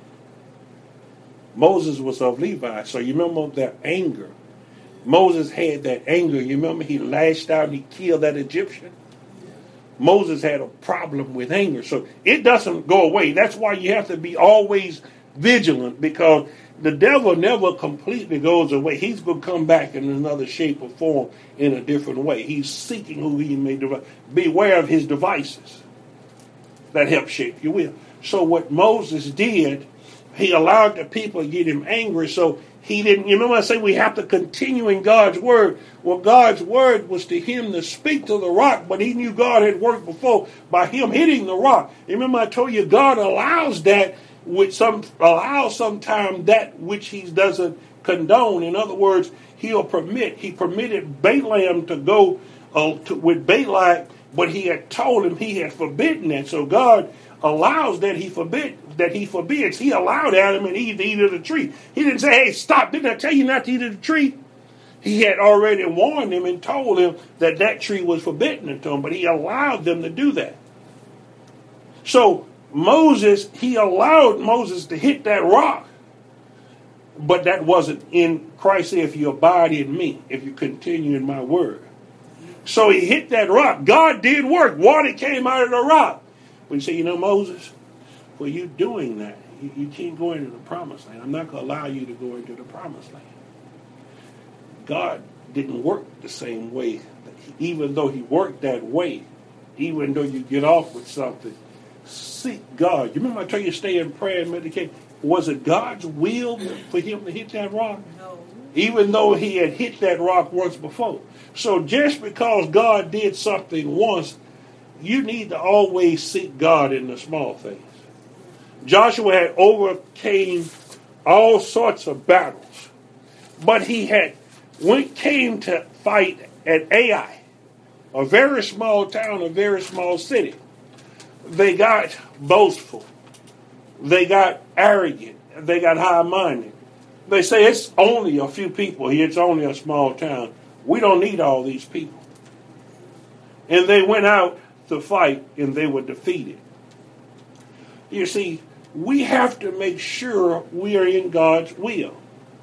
Speaker 1: Moses was of Levi. So you remember that anger. Moses had that anger. You remember he lashed out and he killed that Egyptian? Moses had a problem with anger. So it doesn't go away. That's why you have to be always vigilant, because the devil never completely goes away. He's going to come back in another shape or form in a different way. He's seeking who he may devise. Beware of his devices that help shape your will. So what Moses did, he allowed the people to get him angry, so he didn't. You remember I say we have to continue in God's word. Well, God's word was to him to speak to the rock, but he knew God had worked before by him hitting the rock. You remember I told you God allows that, sometimes that which he doesn't condone. In other words, he'll permit. He permitted Balaam to go with Balak, but he had told him he had forbidden that. So God allows that he forbids. He allowed Adam and Eve to eat of the tree. He didn't say, hey, stop, didn't I tell you not to eat of the tree? He had already warned him and told him that tree was forbidden to him, but he allowed them to do that. So he allowed Moses to hit that rock, but that wasn't in Christ. If you abide in me, if you continue in my word. So he hit that rock. God did work. Water came out of the rock. But you say, Moses, for you doing that, you can't go into the promised land. I'm not going to allow you to go into the promised land. God didn't work the same way. Even though he worked that way, even though you get off with something, seek God. You remember I told you stay in prayer and meditate. Was it God's will for him to hit that rock? No. Even though he had hit that rock once before. So just because God did something once, you need to always seek God in the small things. Joshua had overcame all sorts of battles, but he came to fight at Ai, a very small town, a very small city. They got boastful. They got arrogant. They got high-minded. They say it's only a few people here. It's only a small town. We don't need all these people. And they went out to fight, and they were defeated. You see, we have to make sure we are in God's will.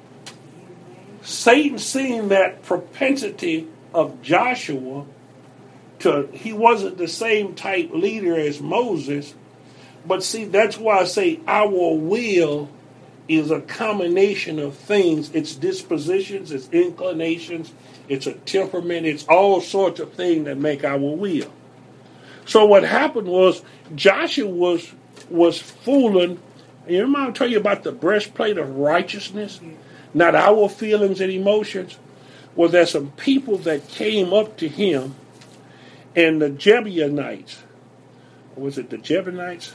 Speaker 1: Satan, seeing that propensity of Joshua, he wasn't the same type leader as Moses, but see, that's why I say our will is a combination of things. It's dispositions, it's inclinations, it's a temperament, it's all sorts of things that make our will. So what happened was Joshua was fooling. You remember I tell you about the breastplate of righteousness? Not our feelings and emotions. Well, there's some people that came up to him, and the Jebusites, was it the Jebusites?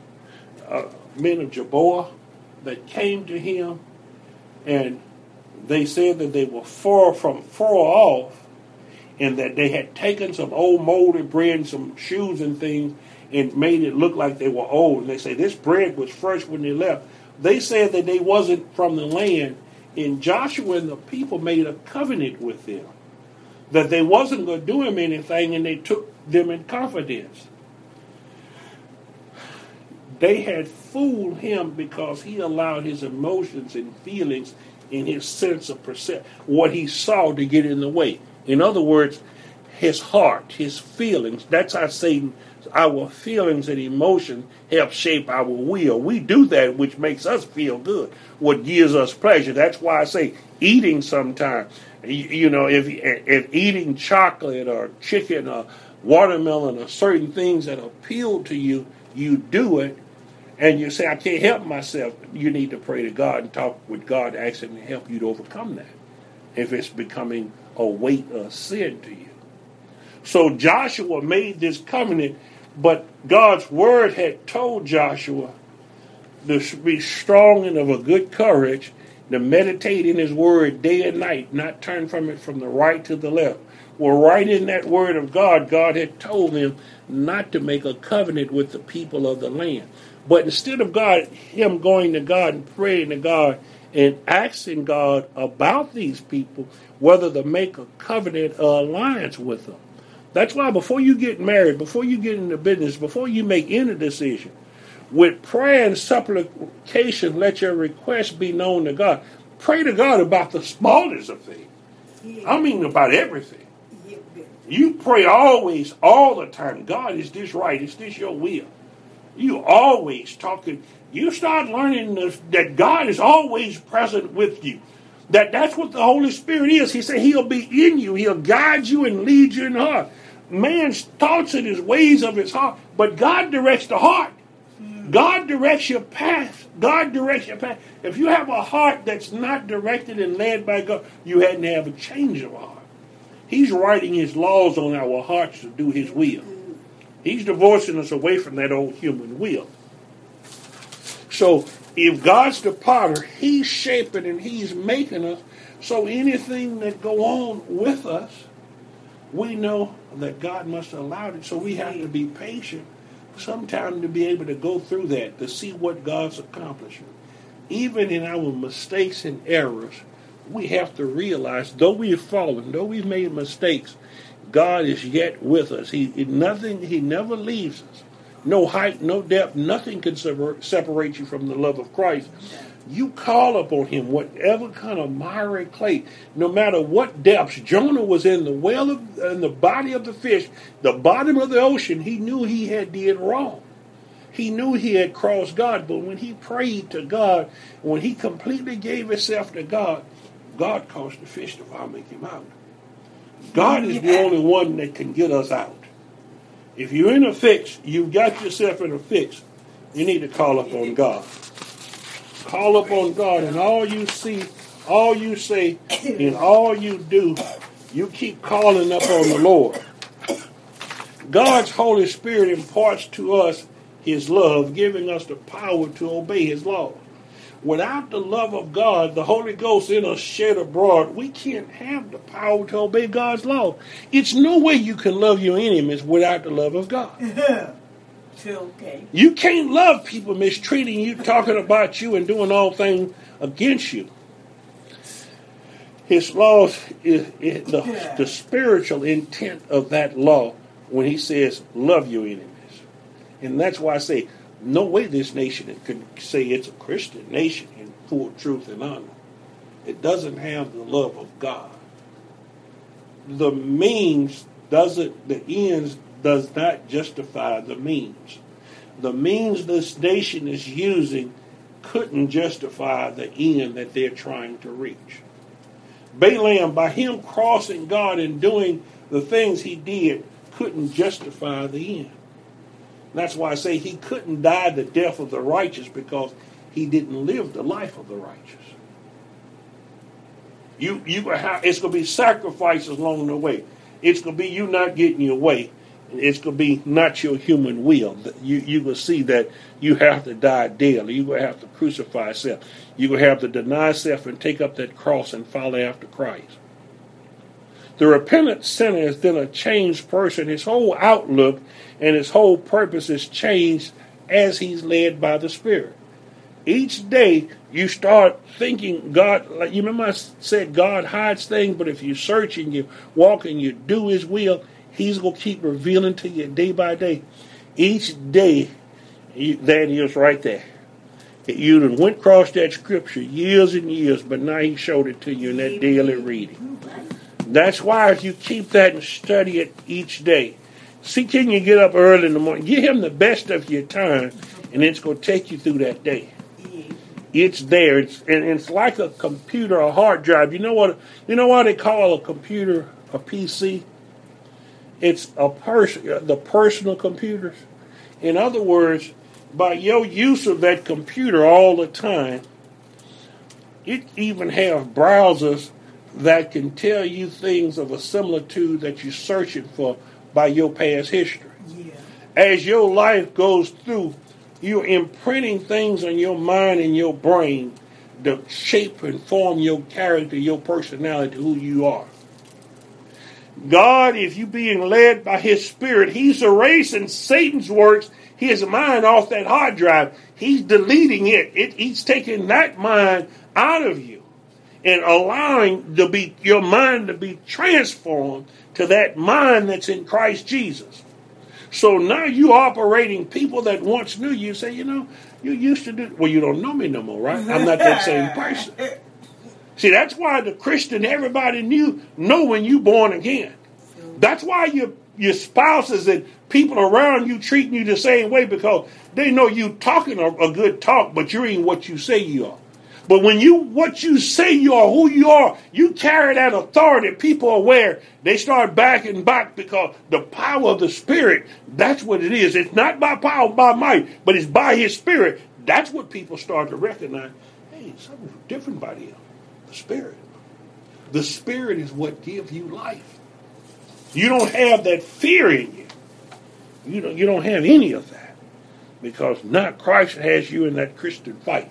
Speaker 1: Men of Jehovah that came to him, and they said that they were far off, and that they had taken some old molded bread and some shoes and things and made it look like they were old. And they say this bread was fresh when they left, They said that they wasn't from the land, and Joshua and the people made a covenant with them that they wasn't going to do him anything, and they took them in confidence. They had fooled him because he allowed his emotions and feelings and his sense of perception, what he saw, to get in the way. In other words, his heart, his feelings. That's how Satan, our feelings and emotions help shape our will. We do that which makes us feel good, what gives us pleasure. That's why I say eating sometimes. You know, if eating chocolate or chicken or watermelon or certain things that appeal to you, you do it, and you say, I can't help myself. You need to pray to God and talk with God, ask Him to help you to overcome that if it's becoming a weight or sin to you. So Joshua made this covenant, but God's word had told Joshua to be strong and of a good courage, to meditate in his word day and night, not turn from it from the right to the left. Well, right in that word of God, God had told him not to make a covenant with the people of the land. But instead of him going to God and praying to God and asking God about these people, whether to make a covenant or alliance with them. That's why before you get married, before you get into business, before you make any decision, with prayer and supplication, let your requests be known to God. Pray to God about the smallest of things. I mean about everything. You pray always, all the time. God, is this right? Is this your will? You always talking. You start learning that God is always present with you. That's what the Holy Spirit is. He said He'll be in you. He'll guide you and lead you in the heart. Man's thoughts and his ways of his heart, but God directs the heart. God directs your path. God directs your path. If you have a heart that's not directed and led by God, you had to have a change of heart. He's writing His laws on our hearts to do His will. He's divorcing us away from that old human will. So if God's the potter, He's shaping and He's making us. So anything that go on with us, we know that God must allow it. So we have to be patient sometime to be able to go through that, to see what God's accomplishing. Even in our mistakes and errors, we have to realize, though we've fallen, though we've made mistakes, God is yet with us. He never leaves us. No height, no depth, nothing can separate you from the love of Christ. You call upon Him, whatever kind of miry clay, no matter what depths. Jonah was in the well in the body of the fish, the bottom of the ocean. He knew he had did wrong. He knew he had crossed God, but when he prayed to God, when he completely gave himself to God, God caused the fish to vomit him out. God is the only one that can get us out. If you're in a fix, you've got yourself in a fix, you need to call upon God. Call upon God, and all you see, all you say, and all you do, you keep calling up on the Lord. God's Holy Spirit imparts to us His love, giving us the power to obey His law. Without the love of God, the Holy Ghost in us shed abroad, we can't have the power to obey God's law. It's no way you can love your enemies without the love of God.
Speaker 2: Okay.
Speaker 1: You can't love people mistreating you, talking about you, and doing all things against you. His laws is the spiritual intent of that law when He says, love your enemies. And that's why I say, no way this nation can say it's a Christian nation in full truth and honor. It doesn't have the love of God. The means the ends does not justify the means. The means this nation is using couldn't justify the end that they're trying to reach. Balaam, by him crossing God and doing the things he did, couldn't justify the end. That's why I say he couldn't die the death of the righteous, because he didn't live the life of the righteous. It's going to be sacrifices along the way. It's going to be you not getting your way. It's going to be not your human will. You will see that you have to die daily. You're going to have to crucify yourself. You're going to have to deny self and take up that cross and follow after Christ. The repentant sinner is then a changed person. His whole outlook and his whole purpose is changed as he's led by the Spirit. Each day you start thinking God, like you remember I said God hides things, but if you search and you walk and you do his will, he's going to keep revealing to you day by day. Each day, that is right there. You done went across that scripture years and years, but now he showed it to you in that daily reading. That's why if you keep that and study it each day, see, can you get up early in the morning? Give him the best of your time, and it's going to take you through that day. It's there. It's like a computer, a hard drive. You know what they call a computer, a PC? It's the personal computers. In other words, by your use of that computer all the time, it even have browsers that can tell you things of a similitude that you're searching for by your past history. Yeah. As your life goes through, you're imprinting things on your mind and your brain to shape and form your character, your personality, who you are. God, if you're being led by his Spirit, he's erasing Satan's works, his mind off that hard drive. He's deleting it. He's taking that mind out of you and allowing your mind to be transformed to that mind that's in Christ Jesus. So now you operating people that once knew you. Say, you used to do. Well, you don't know me no more, right? I'm not that same person. See, that's why the Christian everybody know when you born again. That's why your spouses and people around you treating you the same way, because they know you talking a good talk, but you ain't what you say you are. But when what you say you are, who you are, you carry that authority. People are aware. They start backing back because the power of the Spirit, that's what it is. It's not by power, by might, but it's by his Spirit. That's what people start to recognize. Hey, something's different about him. The Spirit. The Spirit is what gives you life. You don't have that fear in you. You don't have any of that, because not Christ has you in that Christian fight.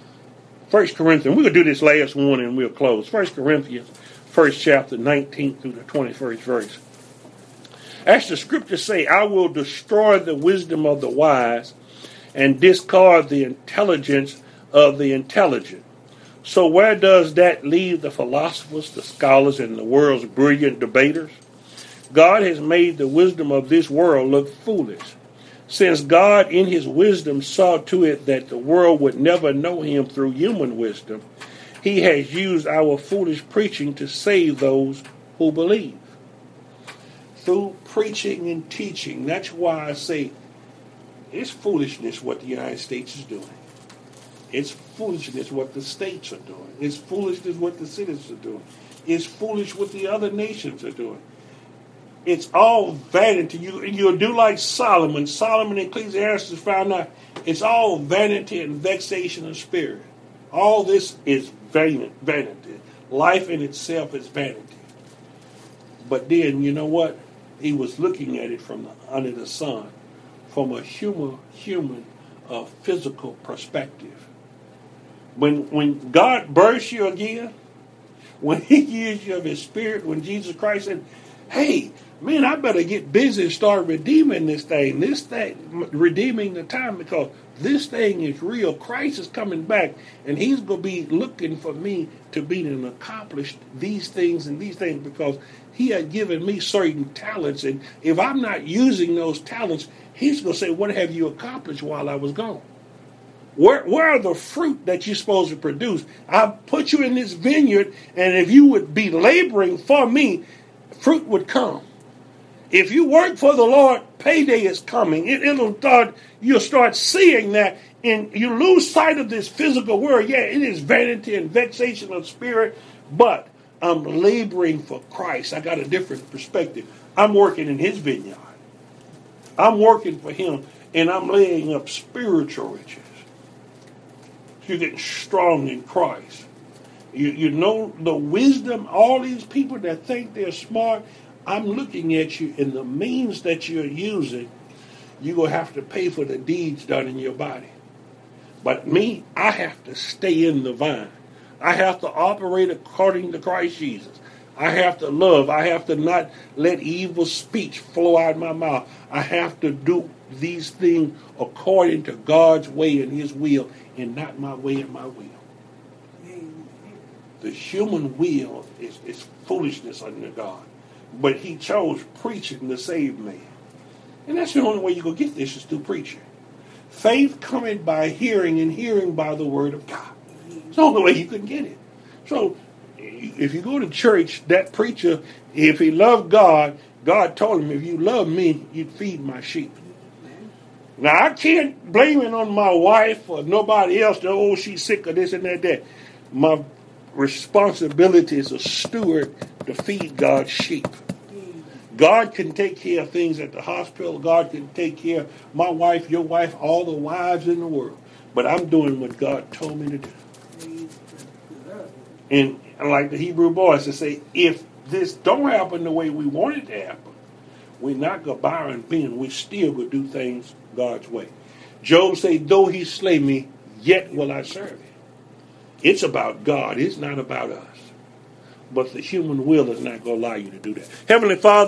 Speaker 1: 1 Corinthians, we're going to do this last one and we'll close. 1 Corinthians, 1st chapter, 19th through the 21st verse. As the scriptures say, I will destroy the wisdom of the wise and discard the intelligence of the intelligent. So where does that leave the philosophers, the scholars, and the world's brilliant debaters? God has made the wisdom of this world look foolish. Since God in his wisdom saw to it that the world would never know him through human wisdom, he has used our foolish preaching to save those who believe. Through preaching and teaching, that's why I say it's foolishness what the United States is doing. It's foolishness what the states are doing. It's foolishness what the cities are doing. It's foolish what the other nations are doing. It's all vanity. You'll do like Solomon. Solomon in Ecclesiastes found out it's all vanity and vexation of spirit. All this is vanity. Life in itself is vanity. But then, you know what? He was looking at it from under the sun, from a human physical perspective. When God births you again, when he gives you of his Spirit, when Jesus Christ said, hey, man, I better get busy and start redeeming this thing, redeeming the time, because this thing is real. Christ is coming back, and he's going to be looking for me to be and accomplish these things and these things, because he had given me certain talents, and if I'm not using those talents, he's going to say, what have you accomplished while I was gone? Where are the fruit that you're supposed to produce? I put you in this vineyard, and if you would be laboring for me, fruit would come. If you work for the Lord, payday is coming. You'll start seeing that, and you lose sight of this physical world. Yeah, it is vanity and vexation of spirit, but I'm laboring for Christ. I got a different perspective. I'm working in his vineyard. I'm working for him, and I'm laying up spiritual riches. You're getting strong in Christ. You know the wisdom, all these people that think they're smart, I'm looking at you, and the means that you're using, you're going to have to pay for the deeds done in your body. But me, I have to stay in the vine. I have to operate according to Christ Jesus. I have to love. I have to not let evil speech flow out of my mouth. I have to do these things according to God's way and his will, and not my way and my will. The human will is foolishness unto God. But he chose preaching to save man. And that's the only way you're going to get this is through preaching. Faith coming by hearing, and hearing by the word of God. It's the only way you can get it. So if you go to church, that preacher, if he loved God, God told him, if you love me, you'd feed my sheep. Now, I can't blame it on my wife or nobody else. Oh, she's sick of this and that. My responsibility as a steward to feed God's sheep. God can take care of things at the hospital. God can take care of my wife, your wife, all the wives in the world. But I'm doing what God told me to do. And like the Hebrew boys to say, if this don't happen the way we want it to happen, we're not going to bow and bend. We still going to do things God's way. Job said, though he slay me, yet will I serve him. It's about God. It's not about us. But the human will is not going to allow you to do that. Heavenly Father,